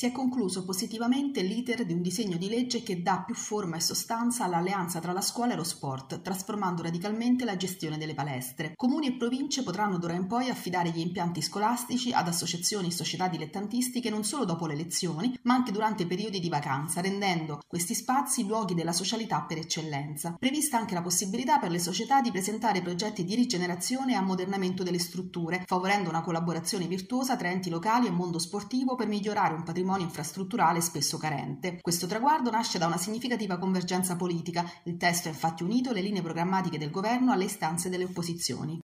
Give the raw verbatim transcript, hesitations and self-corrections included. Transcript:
Si è concluso positivamente l'iter di un disegno di legge che dà più forma e sostanza all'alleanza tra la scuola e lo sport, trasformando radicalmente la gestione delle palestre. Comuni e province potranno d'ora in poi affidare gli impianti scolastici ad associazioni e società dilettantistiche non solo dopo le lezioni, ma anche durante i periodi di vacanza, rendendo questi spazi luoghi della socialità per eccellenza. Prevista anche la possibilità per le società di presentare progetti di rigenerazione e ammodernamento delle strutture, favorendo una collaborazione virtuosa tra enti locali e mondo sportivo per migliorare un patrimonio infrastrutturale spesso carente. Questo traguardo nasce da una significativa convergenza politica. Il testo ha infatti unito le linee programmatiche del governo alle istanze delle opposizioni.